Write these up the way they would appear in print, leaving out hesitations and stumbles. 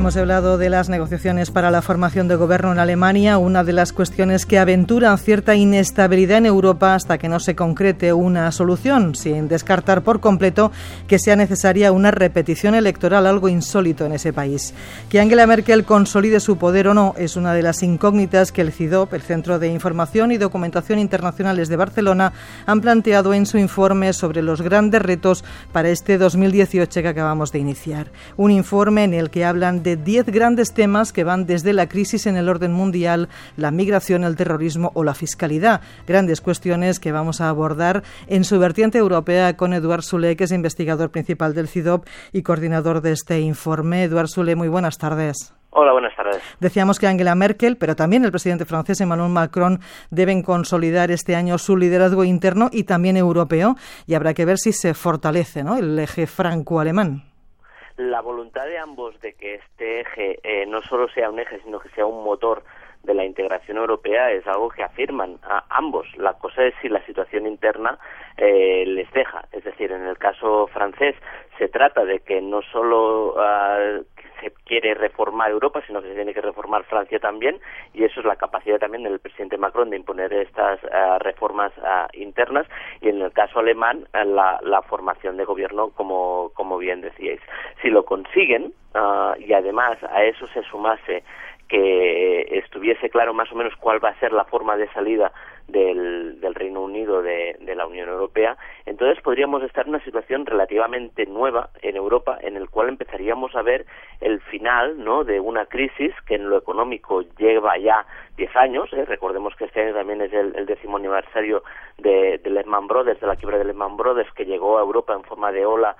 Hemos hablado de las negociaciones para la formación de gobierno en Alemania, una de las cuestiones que aventuran cierta inestabilidad en Europa hasta que no se concrete una solución, sin descartar por completo que sea necesaria una repetición electoral, algo insólito en ese país. Que Angela Merkel consolide su poder o no es una de las incógnitas que el CIDOB, el Centro de Información y Documentación Internacionales de Barcelona, han planteado en su informe sobre los grandes retos para este 2018 que acabamos de iniciar. Un informe en el que hablan de 10 grandes temas que van desde la crisis en el orden mundial, la migración, el terrorismo o la fiscalidad. Grandes cuestiones que vamos a abordar en su vertiente europea con Eduard Soler, que es investigador principal del CIDOB y coordinador de este informe. Eduard Soler, muy buenas tardes. Hola, buenas tardes. Decíamos que Angela Merkel, pero también el presidente francés Emmanuel Macron deben consolidar este año su liderazgo interno y también europeo, y habrá que ver si se fortalece, ¿no?, el eje franco-alemán. La voluntad de ambos de que este eje no solo sea un eje, sino que sea un motor de la integración europea es algo que afirman a ambos. La cosa es si la situación interna les deja. Es decir, en el caso francés se trata de que no solo se quiere reformar Europa, sino que se tiene que reformar Francia también, y eso es la capacidad también del presidente Macron de imponer estas reformas internas, y en el caso alemán la formación de gobierno, como bien decíais. Si lo consiguen, y además a eso se sumase que estuviese claro más o menos cuál va a ser la forma de salida del Reino Unido de la Unión Europea, entonces podríamos estar en una situación relativamente nueva en Europa, en el cual empezaríamos a ver el final, ¿no?, de una crisis que en lo económico lleva ya 10 años. Recordemos que este año también es el 10º aniversario de Lehman Brothers, de la quiebra de Lehman Brothers, que llegó a Europa en forma de ola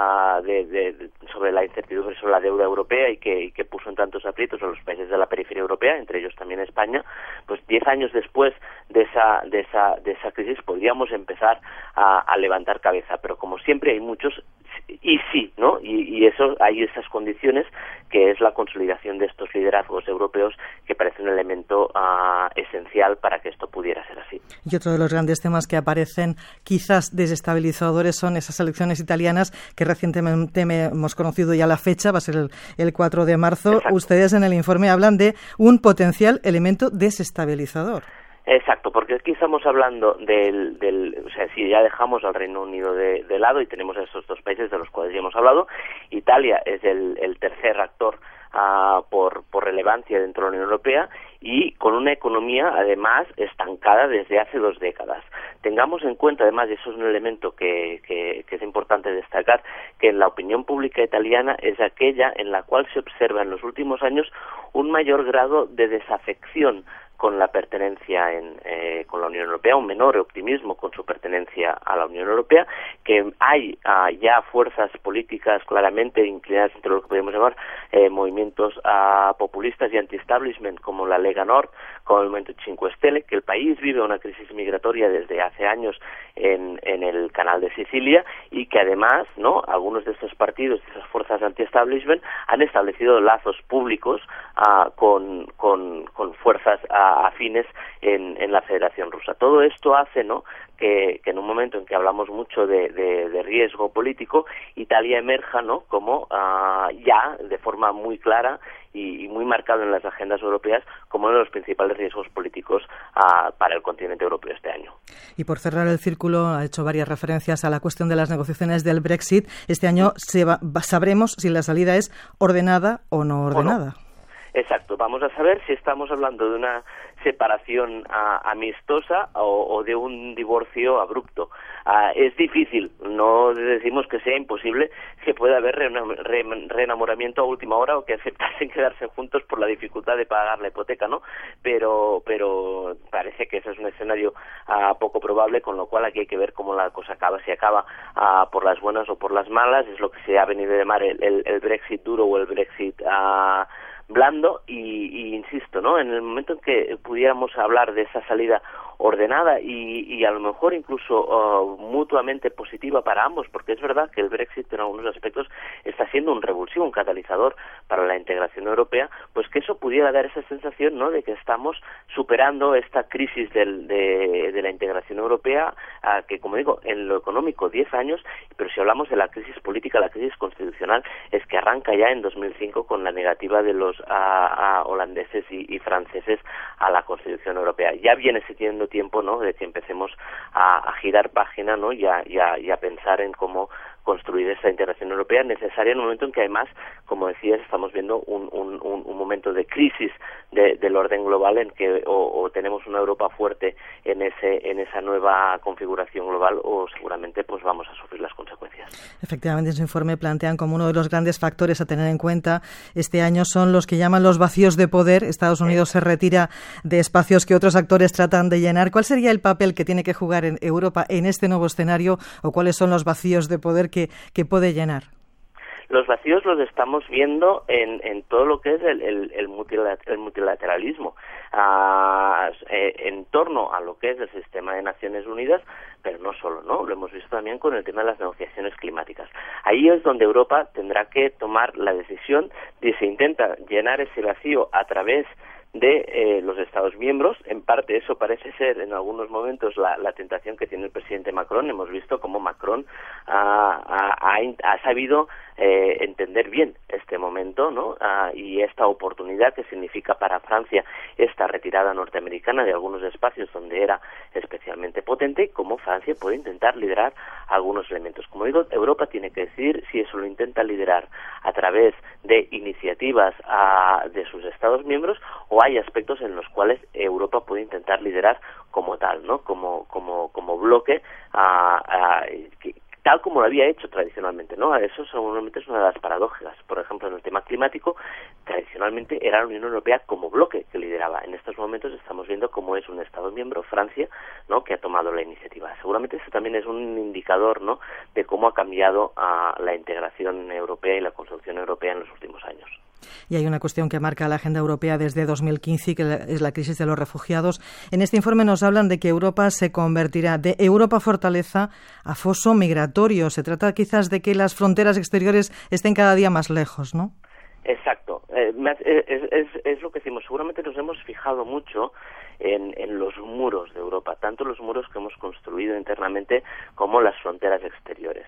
sobre la incertidumbre sobre la deuda europea y que puso en tantos aprietos a los países de la periferia europea, entre ellos también España. Pues 10 años después de esa crisis podríamos empezar a levantar cabeza, pero como siempre hay muchos y sí, ¿no? Y eso, hay esas condiciones, que es la consolidación de estos liderazgos europeos, que parece un elemento esencial para que esto pudiera ser así. Y otro de los grandes temas que aparecen quizás desestabilizadores son esas elecciones italianas que recientemente hemos conocido ya la fecha, va a ser el 4 de marzo. Exacto. Ustedes en el informe hablan de un potencial elemento desestabilizador. Exacto, porque aquí estamos hablando o sea, si ya dejamos al Reino Unido de lado y tenemos esos dos países de los cuales ya hemos hablado, Italia es el tercer actor por relevancia dentro de la Unión Europea, y con una economía además estancada desde hace 2 décadas. Tengamos en cuenta además, y eso es un elemento que es importante destacar, que en la opinión pública italiana es aquella en la cual se observa en los últimos años un mayor grado de desafección con la pertenencia con la Unión Europea, un menor optimismo con su pertenencia a la Unión Europea, que hay ya fuerzas políticas claramente inclinadas entre lo que podemos llamar movimientos populistas y anti-establishment, como la Lega Nord, como el Movimiento 5 Stelle, que el país vive una crisis migratoria desde hace años en el canal de Sicilia, y que además, ¿no?, algunos de estos partidos, de esas fuerzas anti-establishment, han establecido lazos públicos con fuerzas afines en la Federación Rusa. Todo esto hace, ¿no?, que en un momento en que hablamos mucho de riesgo político, Italia emerja, ¿no?, como ya de forma muy clara y muy marcado en las agendas europeas como uno de los principales riesgos políticos para el continente europeo este año. Y por cerrar el círculo, ha hecho varias referencias a la cuestión de las negociaciones del Brexit. Este año sabremos si la salida es ordenada o no ordenada. ¿O no? Exacto, vamos a saber si estamos hablando de una separación amistosa o de un divorcio abrupto. Es difícil, no decimos que sea imposible, que pueda haber reenamoramiento a última hora o que aceptasen quedarse juntos por la dificultad de pagar la hipoteca, ¿no? Pero parece que ese es un escenario poco probable, con lo cual aquí hay que ver cómo la cosa acaba, si acaba por las buenas o por las malas. Es lo que se ha venido a llamar el Brexit duro o el Brexit blando, y insisto, ¿no?, en el momento en que pudiéramos hablar de esa salida ordenada y a lo mejor incluso mutuamente positiva para ambos, porque es verdad que el Brexit en algunos aspectos está siendo un revulsivo, un catalizador para la integración europea, pues que eso pudiera dar esa sensación, ¿no?, de que estamos superando esta crisis de la integración europea, que, como digo, en lo económico 10 años, pero si hablamos de la crisis política, la crisis constitucional, es que arranca ya en 2005 con la negativa de los holandeses y franceses a la Constitución Europea. Ya viene teniendo tiempo, ¿no?, de que empecemos a girar página, ¿no?, y a pensar en cómo construir esa integración europea necesaria en un momento en que además, como decías, estamos viendo un momento de crisis del orden global en que o tenemos una Europa fuerte en esa nueva configuración global o seguramente pues vamos a sufrir las consecuencias. Efectivamente, en su informe plantean como uno de los grandes factores a tener en cuenta este año son los que llaman los vacíos de poder. Estados Unidos se retira de espacios que otros actores tratan de llenar. ¿Cuál sería el papel que tiene que jugar en Europa en este nuevo escenario o cuáles son los vacíos de poder que puede llenar? Los vacíos los estamos viendo en todo lo que es el multilateralismo, en torno a lo que es el sistema de Naciones Unidas, pero no solo, ¿no? Lo hemos visto también con el tema de las negociaciones climáticas. Ahí es donde Europa tendrá que tomar la decisión de si intenta llenar ese vacío a través de los Estados miembros. En parte eso parece ser en algunos momentos la tentación que tiene el presidente Macron. Hemos visto cómo Macron ha sabido entender bien este momento, ¿no? Y esta oportunidad que significa para Francia esta retirada norteamericana de algunos espacios donde era especialmente potente, y cómo Francia puede intentar liderar algunos elementos. Como digo, Europa tiene que decidir si eso lo intenta liderar a través de iniciativas de sus Estados miembros o hay aspectos en los cuales Europa puede intentar liderar como tal, ¿no? Como bloque, tal como lo había hecho tradicionalmente, ¿no? Eso seguramente es una de las paradójicas. Por ejemplo, en el tema climático, tradicionalmente era la Unión Europea como bloque que lideraba. En estos momentos estamos viendo cómo es un Estado miembro, Francia, ¿no?, que ha tomado la iniciativa. Seguramente eso también es un indicador, ¿no?, de cómo ha cambiado la integración europea y la construcción europea en los últimos años. Y hay una cuestión que marca la agenda europea desde 2015, que es la crisis de los refugiados. En este informe nos hablan de que Europa se convertirá de Europa fortaleza a foso migratorio. Se trata quizás de que las fronteras exteriores estén cada día más lejos, ¿no? Exacto. Es lo que decimos. Seguramente nos hemos fijado mucho en los muros de Europa, tanto los muros que hemos construido internamente como las fronteras exteriores.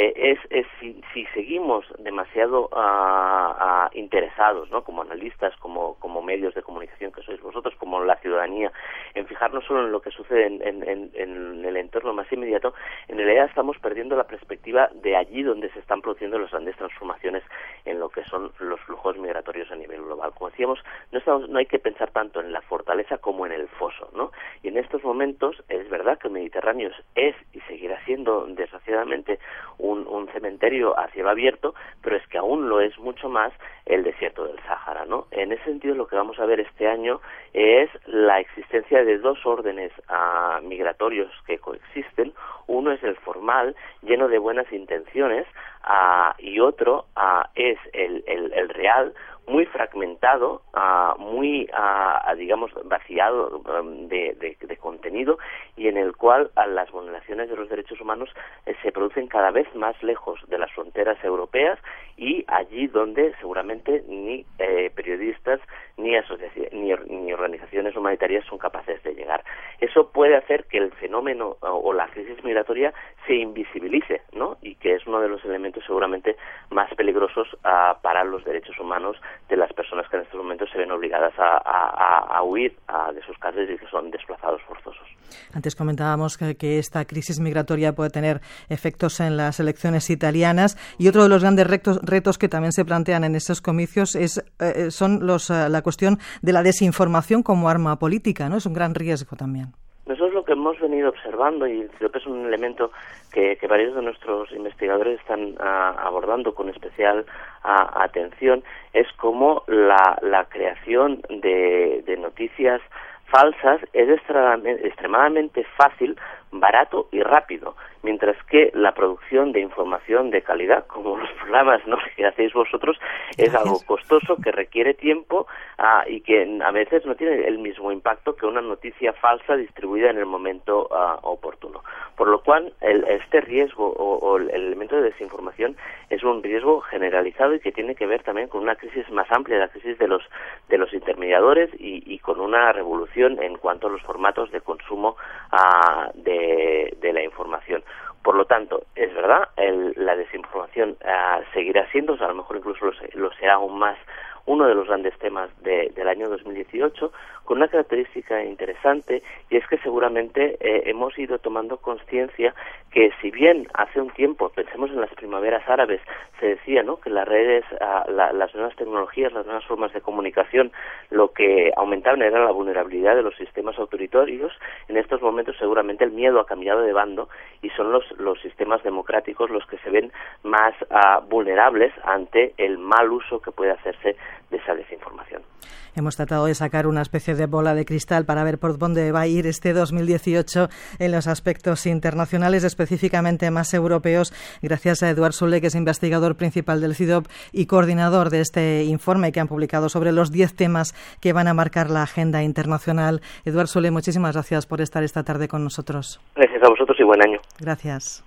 Si seguimos demasiado interesados, ¿no?, como analistas, como medios de comunicación que sois vosotros, como la ciudadanía, en fijarnos solo en lo que sucede en el entorno más inmediato, en realidad estamos perdiendo la perspectiva de allí donde se están produciendo las grandes transformaciones en lo que son los flujos migratorios a nivel global. Como decíamos, no hay que pensar tanto en la fortaleza como en el foso, ¿no? Y en estos momentos es verdad que el Mediterráneo es y seguirá siendo desgraciadamente un cementerio a cielo abierto, pero es que aún lo es mucho más el desierto del Sáhara, ¿no? En ese sentido, lo que vamos a ver este año es la existencia de dos órdenes migratorios que coexisten. Uno es el formal, lleno de buenas intenciones, y otro es el real, muy fragmentado, muy, digamos, vaciado de contenido, y en el cual las vulneraciones de los derechos humanos se producen cada vez más lejos de las fronteras europeas y allí donde seguramente ni periodistas ni organizaciones humanitarias son capaces de llegar. Eso puede hacer que el fenómeno o la crisis migratoria se invisibilice, ¿no? Y que es uno de los elementos seguramente más peligrosos para los derechos humanos de las personas que en estos momentos se ven obligadas a huir de sus casas y que son desplazados forzosos. Antes comentábamos que esta crisis migratoria puede tener efectos en las elecciones italianas, y otro de los grandes retos que también se plantean en esos comicios son la cuestión de la desinformación como arma política, ¿no? Es un gran riesgo también. Nosotros lo que hemos venido observando, y creo que es un elemento que varios de nuestros investigadores están abordando con especial atención, es cómo la creación de noticias falsas es extremadamente fácil, barato y rápido. mientras que la producción de información de calidad, como los programas, ¿no?, que hacéis vosotros, es algo costoso, que requiere tiempo y que a veces no tiene el mismo impacto que una noticia falsa distribuida en el momento oportuno. Por lo cual, este riesgo o el elemento de desinformación es un riesgo generalizado y que tiene que ver también con una crisis más amplia, la crisis de los intermediadores y con una revolución en cuanto a los formatos de consumo de la información. Por lo tanto, es verdad, la desinformación seguirá siendo, a lo mejor incluso lo será aún más, uno de los grandes temas del año 2018, con una característica interesante, y es que seguramente hemos ido tomando conciencia que, si bien hace un tiempo, pensemos en las primaveras árabes, se decía, ¿no?, que las redes, las nuevas tecnologías, las nuevas formas de comunicación, lo que aumentaban era la vulnerabilidad de los sistemas autoritarios. En estos momentos seguramente el miedo ha cambiado de bando y son los sistemas democráticos los que se ven más vulnerables ante el mal uso que puede hacerse de esa desinformación. Hemos tratado de sacar una especie de bola de cristal para ver por dónde va a ir este 2018 en los aspectos internacionales, específicamente más europeos, gracias a Eduard Soler, que es investigador principal del CIDOB y coordinador de este informe que han publicado sobre los 10 temas que van a marcar la agenda internacional. Eduard Soler, muchísimas gracias por estar esta tarde con nosotros. Gracias a vosotros y buen año. Gracias.